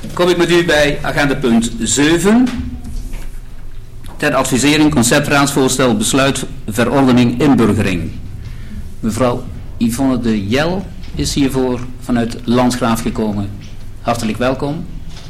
Kom ik met u bij agenda punt 7. Ter advisering conceptraadsvoorstel besluit verordening inburgering. Mevrouw Yvonne de Jel is hiervoor vanuit Landgraaf gekomen. Hartelijk welkom.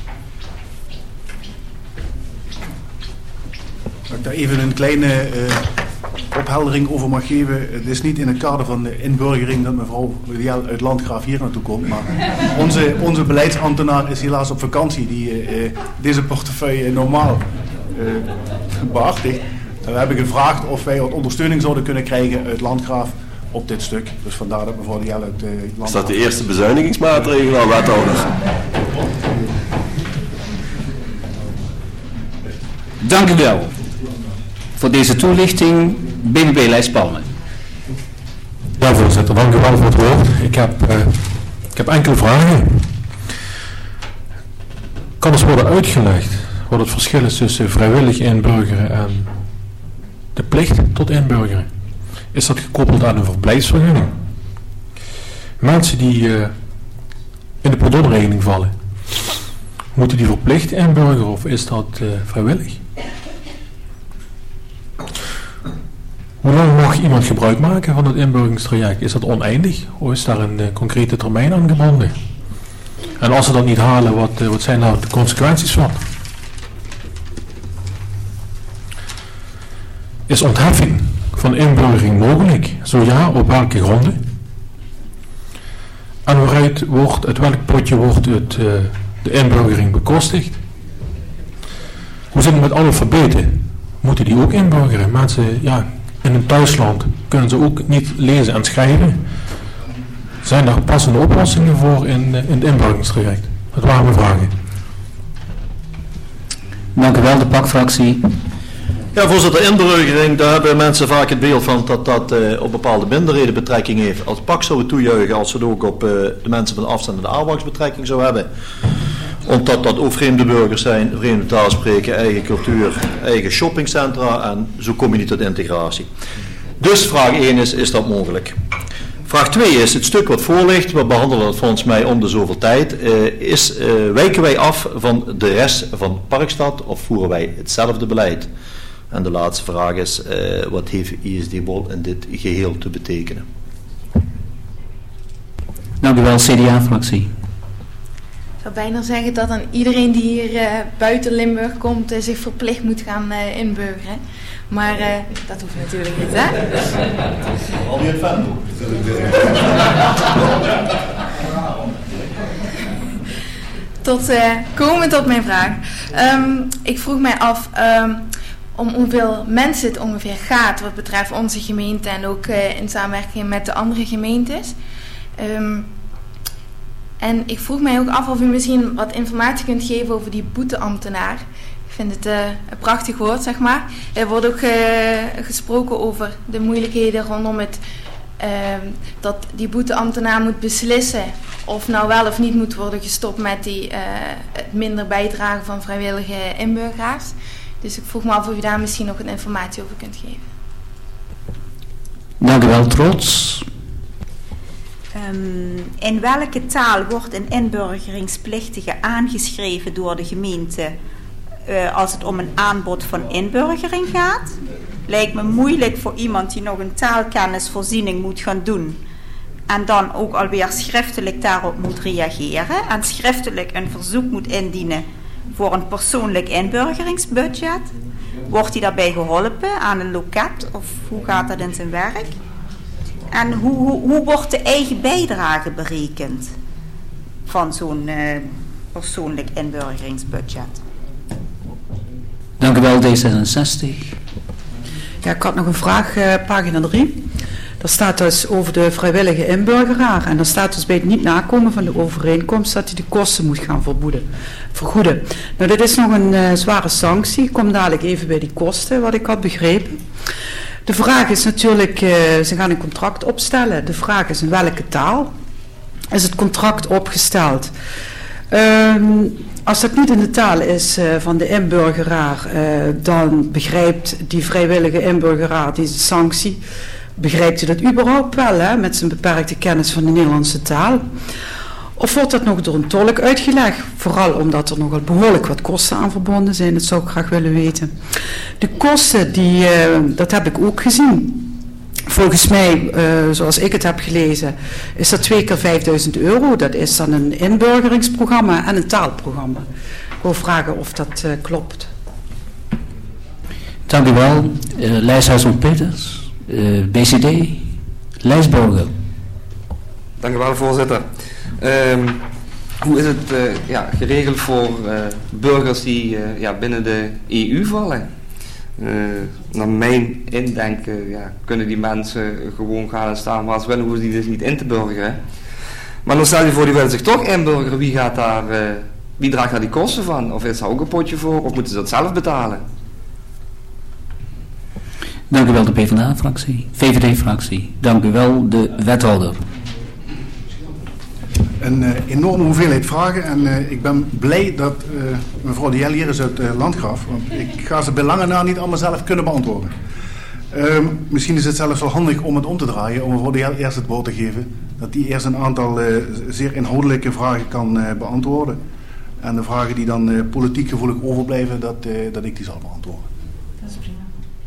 Als ik daar even een kleine opheldering over mag geven. Het is niet in het kader van de inburgering dat mevrouw de Jel uit Landgraaf hier naartoe komt. Maar onze beleidsambtenaar is helaas op vakantie die deze portefeuille normaal behartigt. En we hebben gevraagd of wij wat ondersteuning zouden kunnen krijgen uit Landgraaf op dit stuk. Dus vandaar dat mevrouw de Jel uit Landgraaf... Is dat de eerste bezuinigingsmaatregel aan wethouders? Dank u wel voor deze toelichting. BBB Lijst Palmen. Ja, voorzitter, dank u wel voor het woord. Ik heb enkele vragen. Kan eens worden uitgelegd wat het verschil is tussen vrijwillig inburgeren en de plicht tot inburgeren? Is dat gekoppeld aan een verblijfsvergunning? Mensen die in de pardonregeling vallen, moeten die verplicht inburgeren of is dat vrijwillig? Hoe lang mag iemand gebruik maken van het inburgeringstraject? Is dat oneindig of is daar een concrete termijn aan gebonden? En als ze dat niet halen, wat zijn nou de consequenties van? Is ontheffing van inburgering mogelijk? Zo ja, op welke gronden? En uit welk potje wordt de inburgering bekostigd? Hoe zit het met analfabeten? Moeten die ook inburgeren? Mensen, ja, in een thuisland kunnen ze ook niet lezen en schrijven. Zijn daar passende oplossingen voor in het inburgeringstraject? Dat waren mijn vragen. Dank u wel, de PAK-fractie. Ja, voorzitter, inburgering, daar hebben mensen vaak het beeld van dat op bepaalde minderheden betrekking heeft. Als PAK zou het toejuichen als het ook op de mensen van de afstand en de aanwas betrekking zou hebben. Omdat dat ook vreemde burgers zijn, vreemde taal spreken, eigen cultuur, eigen shoppingcentra en zo kom je niet tot integratie. Dus vraag 1 is dat mogelijk? Vraag 2 is, het stuk wat voor ligt, we behandelen het volgens mij om de zoveel tijd, wijken wij af van de rest van Parkstad of voeren wij hetzelfde beleid? En de laatste vraag is, wat heeft ISD-Bol in dit geheel te betekenen? Dank u wel, CDA-fractie. Ik zou bijna zeggen dat dan iedereen die hier buiten Limburg komt zich verplicht moet gaan inburgeren. Maar dat hoeft natuurlijk niet, hè? Al je fan. Komend tot mijn vraag. Ik vroeg mij af om hoeveel mensen het ongeveer gaat wat betreft onze gemeente en ook in samenwerking met de andere gemeentes. En ik vroeg mij ook af of u misschien wat informatie kunt geven over die boeteambtenaar. Ik vind het een prachtig woord, zeg maar. Er wordt ook gesproken over de moeilijkheden rondom het dat die boeteambtenaar moet beslissen of nou wel of niet moet worden gestopt met het minder bijdragen van vrijwillige inburgeraars. Dus ik vroeg me af of u daar misschien nog een informatie over kunt geven. Dank u wel, Trots. In welke taal wordt een inburgeringsplictige aangeschreven door de gemeente als het om een aanbod van inburgering gaat? Lijkt me moeilijk voor iemand die nog een taalkennisvoorziening moet gaan doen en dan ook alweer schriftelijk daarop moet reageren en schriftelijk een verzoek moet indienen voor een persoonlijk inburgeringsbudget. Wordt hij daarbij geholpen aan een loket of hoe gaat dat in zijn werk? En hoe wordt de eigen bijdrage berekend van zo'n persoonlijk inburgeringsbudget? Dank u wel, D66. Ja, ik had nog een vraag, pagina 3. Daar staat dus over de vrijwillige inburgeraar. En daar staat dus bij het niet nakomen van de overeenkomst dat hij de kosten moet gaan vergoeden. Nou, dit is nog een zware sanctie. Ik kom dadelijk even bij die kosten, wat ik had begrepen. De vraag is natuurlijk, ze gaan een contract opstellen. De vraag is in welke taal is het contract opgesteld? Als dat niet in de taal is van de inburgeraar, dan begrijpt die vrijwillige inburgeraar deze sanctie. Begrijpt u dat überhaupt wel, hè, met zijn beperkte kennis van de Nederlandse taal? Of wordt dat nog door een tolk uitgelegd? Vooral omdat er nogal behoorlijk wat kosten aan verbonden zijn. Dat zou ik graag willen weten. De kosten, dat heb ik ook gezien. Volgens mij, zoals ik het heb gelezen, is dat 2 keer €5.000. Dat is dan een inburgeringsprogramma en een taalprogramma. Ik wil vragen of dat klopt. Dank u wel. Lijsthuis van Peters, BCD, Lijstburger. Dank u wel, voorzitter. Hoe is het geregeld voor burgers die binnen de EU vallen? Naar mijn indenken kunnen die mensen gewoon gaan en staan waar ze willen, hoeven die dus niet in te burgeren. Maar dan stel je voor, die willen zich toch inburgeren, wie draagt daar die kosten van? Of is er ook een potje voor, of moeten ze dat zelf betalen? Dank u wel, de PvdA-fractie, VVD-fractie. Dank u wel, de wethouder. Een enorme hoeveelheid vragen en ik ben blij dat mevrouw de Jel hier is uit Landgraaf, want ik ga ze bij lange na niet allemaal zelf kunnen beantwoorden. Misschien is het zelfs wel handig om het om te draaien, om mevrouw de Jel eerst het woord te geven, dat die eerst een aantal zeer inhoudelijke vragen kan beantwoorden en de vragen die dan politiek gevoelig overblijven, dat ik die zal beantwoorden. Dat is prima.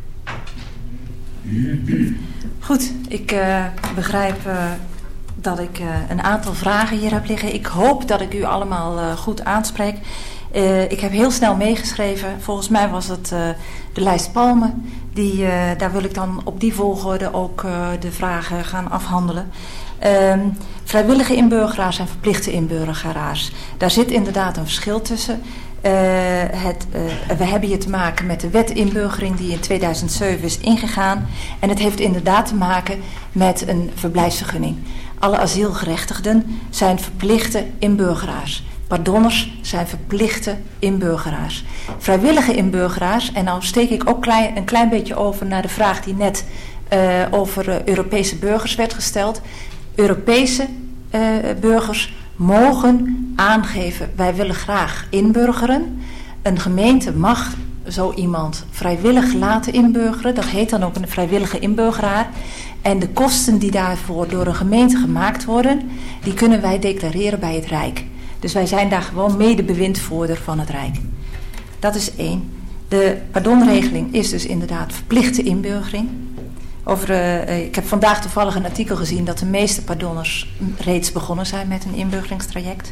Goed, ik begrijp dat ik een aantal vragen hier heb liggen. Ik hoop dat ik u allemaal goed aanspreek. Ik heb heel snel meegeschreven. Volgens mij was het de lijst Palmen. Daar wil ik dan op die volgorde ook de vragen gaan afhandelen. Vrijwillige inburgeraars en verplichte inburgeraars. Daar zit inderdaad een verschil tussen. We hebben hier te maken met de wet inburgering die in 2007 is ingegaan. En het heeft inderdaad te maken met een verblijfsvergunning. Alle asielgerechtigden zijn verplichte inburgeraars. Pardonners zijn verplichte inburgeraars. Vrijwillige inburgeraars, en nou steek ik ook een klein beetje over naar de vraag die net over Europese burgers werd gesteld. Europese burgers mogen aangeven, wij willen graag inburgeren. Een gemeente mag zo iemand vrijwillig laten inburgeren. Dat heet dan ook een vrijwillige inburgeraar. En de kosten die daarvoor door een gemeente gemaakt worden, die kunnen wij declareren bij het Rijk. Dus wij zijn daar gewoon medebewindvoerder van het Rijk. Dat is 1. De pardonregeling is dus inderdaad verplichte inburgering. Ik heb vandaag toevallig een artikel gezien dat de meeste pardonners reeds begonnen zijn met een inburgeringstraject.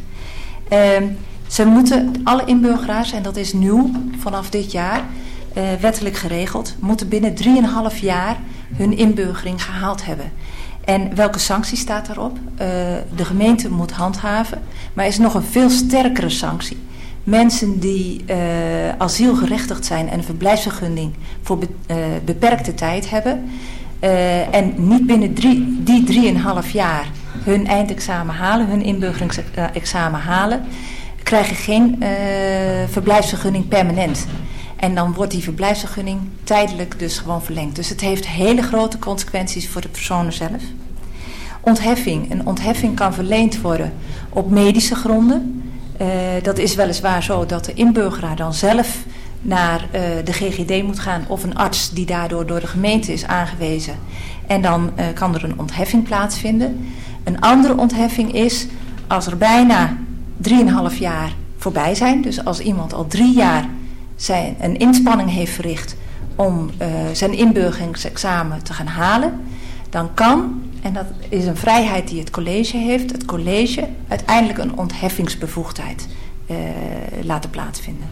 Ze moeten, alle inburgeraars, en dat is nieuw vanaf dit jaar, wettelijk geregeld, moeten binnen 3,5 jaar hun inburgering gehaald hebben. En welke sanctie staat daarop? De gemeente moet handhaven, maar er is nog een veel sterkere sanctie. Mensen die asielgerechtigd zijn en een verblijfsvergunning voor beperkte tijd hebben en niet binnen die 3,5 jaar hun eindexamen halen, hun inburgeringsexamen halen, krijgen geen verblijfsvergunning permanent. En dan wordt die verblijfsvergunning tijdelijk dus gewoon verlengd. Dus het heeft hele grote consequenties voor de personen zelf. Ontheffing. Een ontheffing kan verleend worden op medische gronden. Dat is weliswaar zo dat de inburgeraar dan zelf naar de GGD moet gaan of een arts die daardoor door de gemeente is aangewezen. En dan kan er een ontheffing plaatsvinden. Een andere ontheffing is als er bijna 3,5 jaar voorbij zijn. Dus als iemand al 3 jaar een inspanning heeft verricht om zijn inburgeringsexamen te gaan halen, dan kan, en dat is een vrijheid die het college heeft, het college uiteindelijk een ontheffingsbevoegdheid laten plaatsvinden.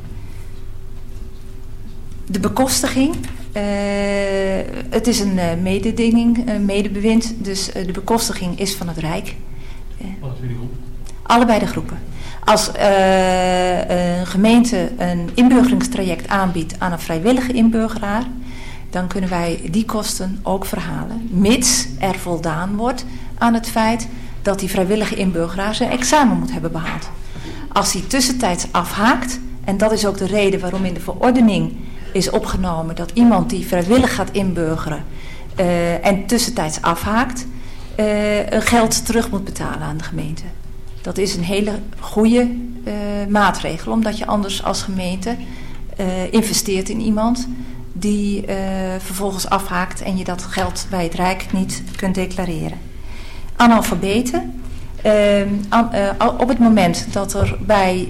De bekostiging, het is een mededinging, een medebewind, dus de bekostiging is van het Rijk. Allebei de groepen. Als een gemeente een inburgeringstraject aanbiedt aan een vrijwillige inburgeraar, dan kunnen wij die kosten ook verhalen, mits er voldaan wordt aan het feit dat die vrijwillige inburgeraar zijn examen moet hebben behaald. Als hij tussentijds afhaakt, en dat is ook de reden waarom in de verordening is opgenomen dat iemand die vrijwillig gaat inburgeren en tussentijds afhaakt, geld terug moet betalen aan de gemeente. Dat is een hele goede maatregel, omdat je anders als gemeente investeert in iemand die vervolgens afhaakt en je dat geld bij het Rijk niet kunt declareren. Analfabeten. Op het moment dat er bij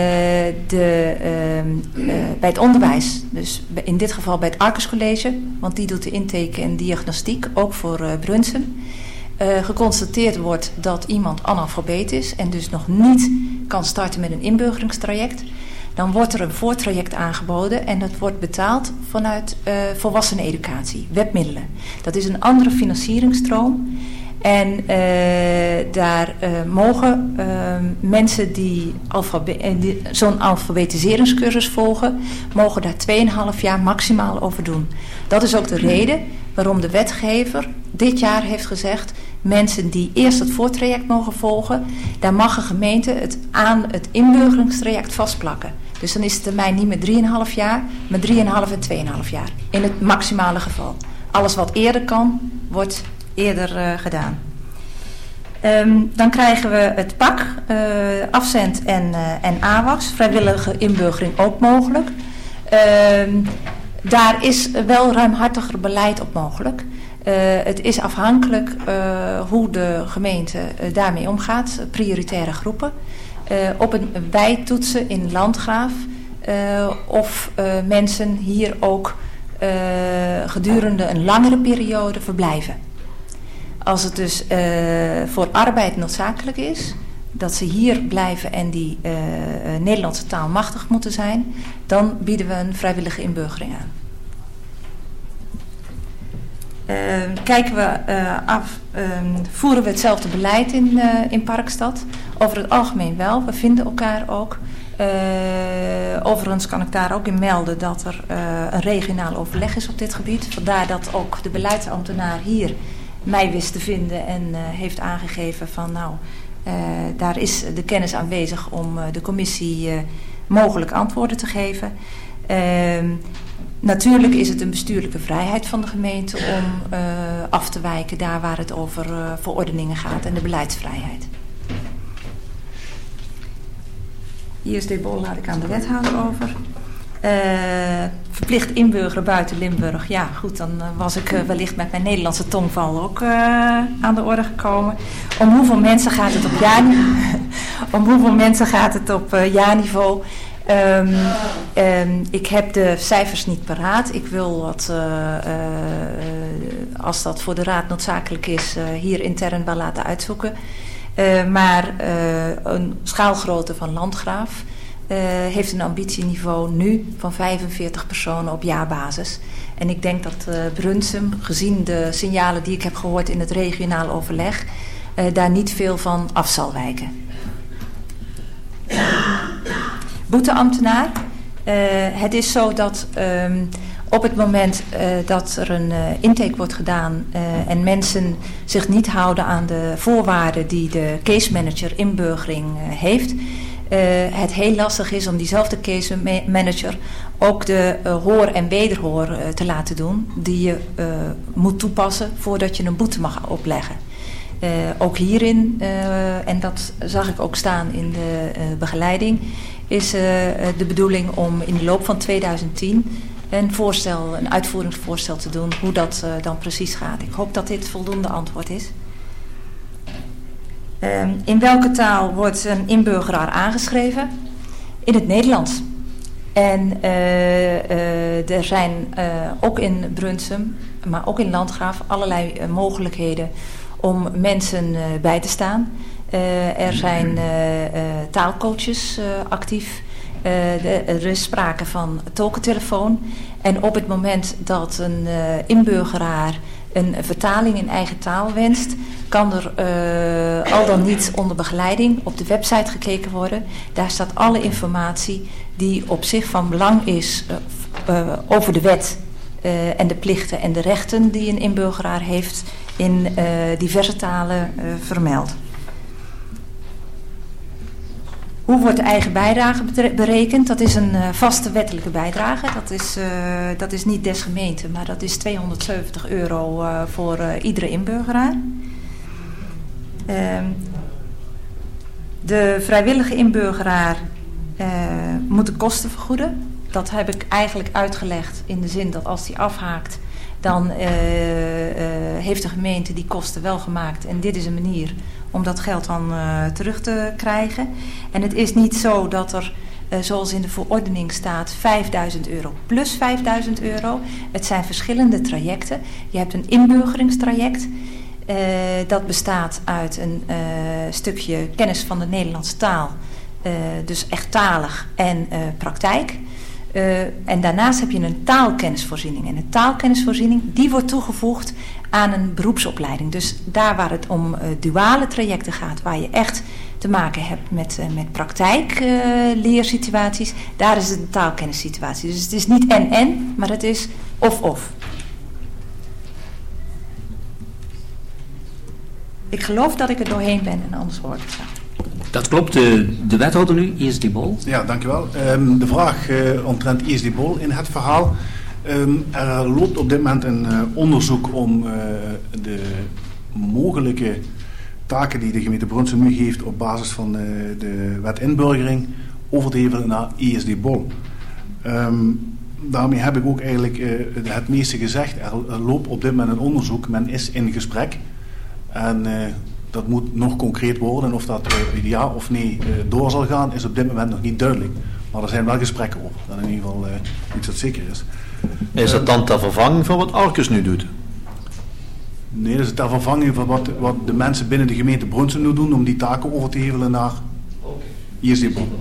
het onderwijs, dus in dit geval bij het Arcus College, want die doet de intake en diagnostiek, ook voor Brunsum, geconstateerd wordt dat iemand analfabeet is en dus nog niet kan starten met een inburgeringstraject, dan wordt er een voortraject aangeboden en dat wordt betaald vanuit volwasseneneducatie, webmiddelen. Dat is een andere financieringstroom. En daar mogen mensen die zo'n alfabetiseringscursus volgen, mogen daar 2,5 jaar maximaal over doen. Dat is ook de reden waarom de wetgever dit jaar heeft gezegd, mensen die eerst het voortraject mogen volgen, daar mag een gemeente het aan het inburgeringstraject vastplakken. Dus dan is de termijn niet meer 3,5 jaar, maar 3,5 en 2,5 jaar. In het maximale geval. Alles wat eerder kan, wordt eerder gedaan. Dan krijgen we het PAK, afzend en AWACS, vrijwillige inburgering ook mogelijk. Daar is wel ruimhartiger beleid op mogelijk. Het is afhankelijk hoe de gemeente daarmee omgaat, prioritaire groepen. Op een bijtoetsen in Landgraaf of mensen hier ook gedurende een langere periode verblijven. Als het dus voor arbeid noodzakelijk is, dat ze hier blijven en die Nederlandse taal machtig moeten zijn, dan bieden we een vrijwillige inburgering aan. Kijken we voeren we hetzelfde beleid in Parkstad? Over het algemeen wel, we vinden elkaar ook. Overigens kan ik daar ook in melden dat er een regionaal overleg is op dit gebied. Vandaar dat ook de beleidsambtenaar hier mij wist te vinden en heeft aangegeven van daar is de kennis aanwezig om de commissie mogelijk antwoorden te geven. Natuurlijk is het een bestuurlijke vrijheid van de gemeente om af te wijken daar waar het over verordeningen gaat en de beleidsvrijheid. ISD-bol laat ik aan de wethouder over. Verplicht inburgeren buiten Limburg. Ja, goed, dan was ik wellicht met mijn Nederlandse tongval ook aan de orde gekomen. Om hoeveel mensen gaat het op jaarniveau? Ik heb de cijfers niet paraat. Ik wil dat, als dat voor de raad noodzakelijk is, hier intern wel laten uitzoeken. Maar een schaalgrootte van Landgraaf heeft een ambitieniveau nu van 45 personen op jaarbasis. En ik denk dat Brunsum, gezien de signalen die ik heb gehoord in het regionaal overleg, daar niet veel van af zal wijken. Boeteambtenaar. Het is zo dat op het moment dat er een intake wordt gedaan en mensen zich niet houden aan de voorwaarden die de case manager inburgering heeft, het heel lastig is om diezelfde case manager ook de hoor en wederhoor te laten doen die je moet toepassen voordat je een boete mag opleggen. Ook hierin, en dat zag ik ook staan in de begeleiding, is de bedoeling om in de loop van 2010 een uitvoeringsvoorstel te doen hoe dat dan precies gaat. Ik hoop dat dit voldoende antwoord is. In welke taal wordt een inburgeraar aangeschreven? In het Nederlands. En er zijn ook in Brunsum, maar ook in Landgraaf allerlei mogelijkheden om mensen bij te staan. Er zijn taalcoaches actief. Er is sprake van tolkentelefoon. En op het moment dat een inburgeraar een vertaling in eigen taal wenst, kan er al dan niet onder begeleiding op de website gekeken worden. Daar staat alle informatie die op zich van belang is over de wet en de plichten en de rechten die een inburgeraar heeft in diverse talen vermeld. Hoe wordt de eigen bijdrage berekend? Dat is een vaste wettelijke bijdrage. Dat is niet des gemeente, maar dat is €270 voor iedere inburgeraar. De vrijwillige inburgeraar moet de kosten vergoeden. Dat heb ik eigenlijk uitgelegd in de zin dat als die afhaakt, dan heeft de gemeente die kosten wel gemaakt. En dit is een manier om dat geld dan terug te krijgen. En het is niet zo dat er, zoals in de verordening staat, €5.000 plus €5.000. Het zijn verschillende trajecten. Je hebt een inburgeringstraject. Dat bestaat uit een stukje kennis van de Nederlandse taal. Dus echt talig en praktijk. En daarnaast heb je een taalkennisvoorziening. En een taalkennisvoorziening die wordt toegevoegd aan een beroepsopleiding. Dus daar waar het om duale trajecten gaat, waar je echt te maken hebt met praktijkleersituaties, daar is het een taalkennissituatie. Dus het is niet en, maar het is of. Ik geloof dat ik er doorheen ben en anders hoor ik het zo. Dat klopt. De wethouder nu, ISD Bol. Ja, dankjewel. De vraag omtrent ISD Bol in het verhaal. Er loopt op dit moment een onderzoek om de mogelijke taken die de gemeente Brunssum nu heeft op basis van de wet inburgering over te hevelen naar ISD Bol. Daarmee heb ik ook eigenlijk het meeste gezegd. Er loopt op dit moment een onderzoek. Men is in gesprek. En dat moet nog concreet worden. En of dat ja of nee door zal gaan, is op dit moment nog niet duidelijk. Maar er zijn wel gesprekken over. Dat in ieder geval iets dat zeker is. Is dat dan ter vervanging van wat Arcus nu doet? Nee, dat is ter vervanging van wat de mensen binnen de gemeente Brunssum nu doen om die taken over te hevelen naar ISD Bol.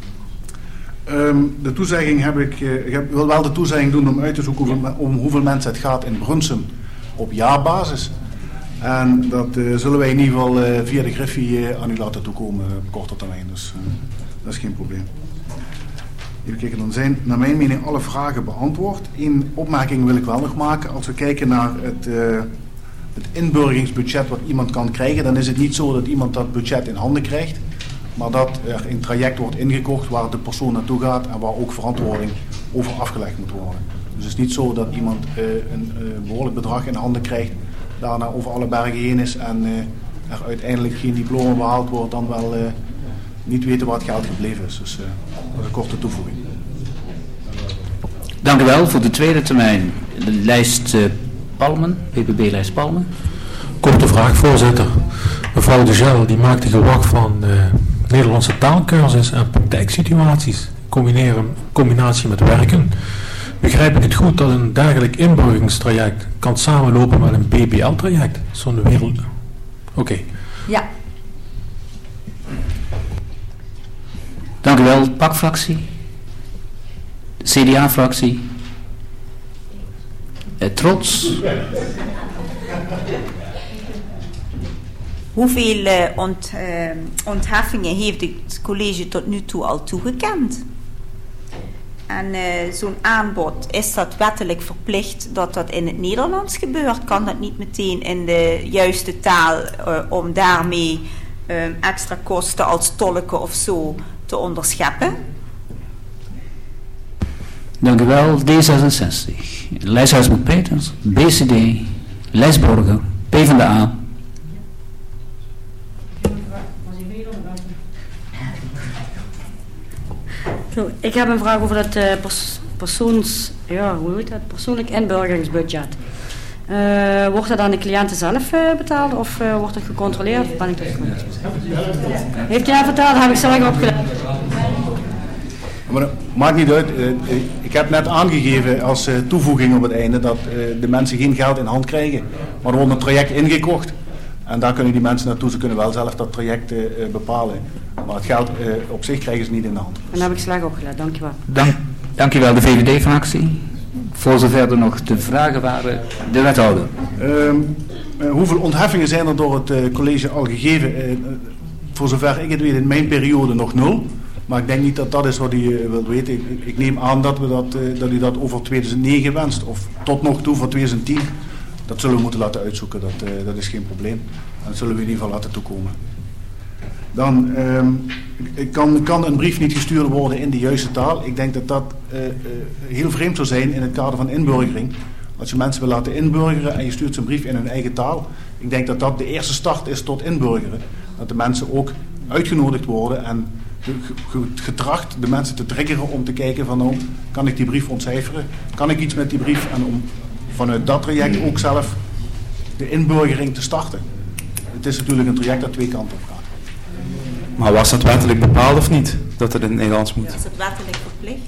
De toezegging ik wil wel de toezegging doen om uit te zoeken om hoeveel mensen het gaat in Brunssum op jaarbasis. En dat zullen wij in ieder geval via de Griffie aan u laten toekomen op korte termijn. Dus dat is geen probleem. Even kijken, dan zijn naar mijn mening alle vragen beantwoord. Eén opmerking wil ik wel nog maken. Als we kijken naar het inburgeringsbudget wat iemand kan krijgen, dan is het niet zo dat iemand dat budget in handen krijgt. Maar dat er een traject wordt ingekocht waar de persoon naartoe gaat en waar ook verantwoording over afgelegd moet worden. Dus het is niet zo dat iemand een behoorlijk bedrag in handen krijgt, daarna over alle bergen heen is en er uiteindelijk geen diploma behaald wordt, dan wel niet weten waar het geld gebleven is. Dus dat is een korte toevoeging. Dank u wel. Voor de tweede termijn de lijst Palmen, PPB-lijst Palmen. Korte vraag, voorzitter. Mevrouw de Gel die maakte gewag van Nederlandse taalkursus en praktijksituaties. Combinatie met werken. Begrijp ik het goed dat een dergelijk inburgeringstraject kan samenlopen met een BBL-traject? Zo'n wereld... Oké. Ja. Dank u wel. PAK-fractie. CDA-fractie. Trots. Hoeveel ontheffingen heeft het college tot nu toe al toegekend? En zo'n aanbod, is dat wettelijk verplicht dat dat in het Nederlands gebeurt? Kan dat niet meteen in de juiste taal om daarmee extra kosten als tolken of zo te onderscheppen? Dank u wel. D66. Lijsthuisman Peters. BCD. Lijstborger. PvdA. Zo, ik heb een vraag over dat persoonlijk inburgeringsbudget. Wordt dat aan de cliënten zelf betaald of wordt het gecontroleerd? Ben ik dat goed? Heeft u dat verteld? Heb ik zelf opgelet. Maar dat maakt niet uit. Ik heb net aangegeven als toevoeging op het einde dat de mensen geen geld in hand krijgen. Maar er wordt een traject ingekocht. En daar kunnen die mensen naartoe. Ze kunnen wel zelf dat traject bepalen. Maar het geld op zich krijgen ze niet in de hand. En dan heb ik slecht opgelet. Dank je wel. Dank je wel, de VVD-fractie. Voor zover er nog de vragen waren, de wethouder. Hoeveel ontheffingen zijn er door het college al gegeven? Voor zover ik het weet in mijn periode nog 0. Maar ik denk niet dat dat is wat u wilt weten. Ik neem aan dat u dat over 2009 wenst. Of tot nog toe voor 2010. Dat zullen we moeten laten uitzoeken. Dat is geen probleem. En dat zullen we in ieder geval laten toekomen. Dan kan een brief niet gestuurd worden in de juiste taal. Ik denk dat dat heel vreemd zou zijn in het kader van inburgering. Als je mensen wil laten inburgeren en je stuurt ze een brief in hun eigen taal. Ik denk dat dat de eerste start is tot inburgeren. Dat de mensen ook uitgenodigd worden en getracht de mensen te triggeren om te kijken van nou, kan ik die brief ontcijferen? Kan ik iets met die brief? En om vanuit dat traject ook zelf de inburgering te starten. het is natuurlijk een traject dat twee kanten op gaat. Maar was dat wettelijk bepaald of niet? Dat het in het Nederlands moet? Is het wettelijk verplicht?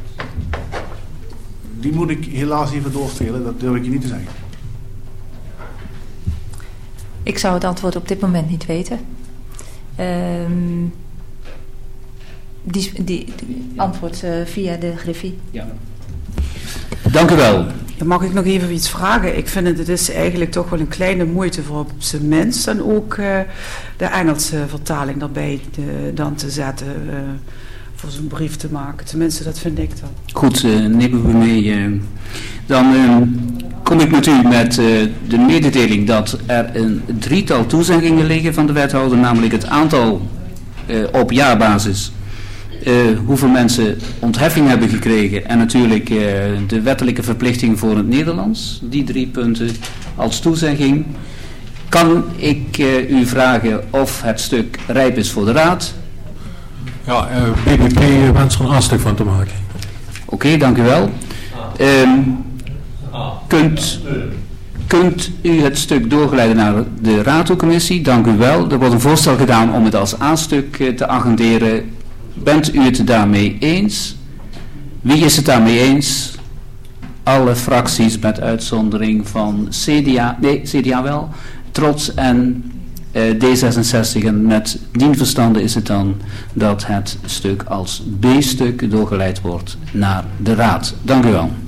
Die moet ik helaas even doorspelen, dat durf ik je niet te zeggen. Ik zou het antwoord op dit moment niet weten. Die antwoord via de Griffie. Ja. Dank u wel. Ja, mag ik nog even iets vragen? Ik vind het is eigenlijk toch wel een kleine moeite voor op zijn minst en ook de Engelse vertaling daarbij dan te zetten voor zo'n brief te maken. Tenminste, dat vind ik dan. Goed, nemen we mee. Dan kom ik met u met de mededeling dat er een drietal toezeggingen liggen van de wethouder, namelijk het aantal op jaarbasis. Hoeveel mensen ontheffing hebben gekregen en natuurlijk de wettelijke verplichting voor het Nederlands. Die 3 punten als toezegging. Kan ik u vragen of het stuk rijp is voor de raad? Ja, BBP wens er een aanstuk van te maken. Oké, dank u wel. Kunt u het stuk doorgeleiden naar de raadcommissie? Dank u wel. Er wordt een voorstel gedaan om het als aanstuk te agenderen. Bent u het daarmee eens? Wie is het daarmee eens? Alle fracties met uitzondering van CDA wel, Trots en D66. En met dien verstande is het dan dat het stuk als B-stuk doorgeleid wordt naar de raad. Dank u wel.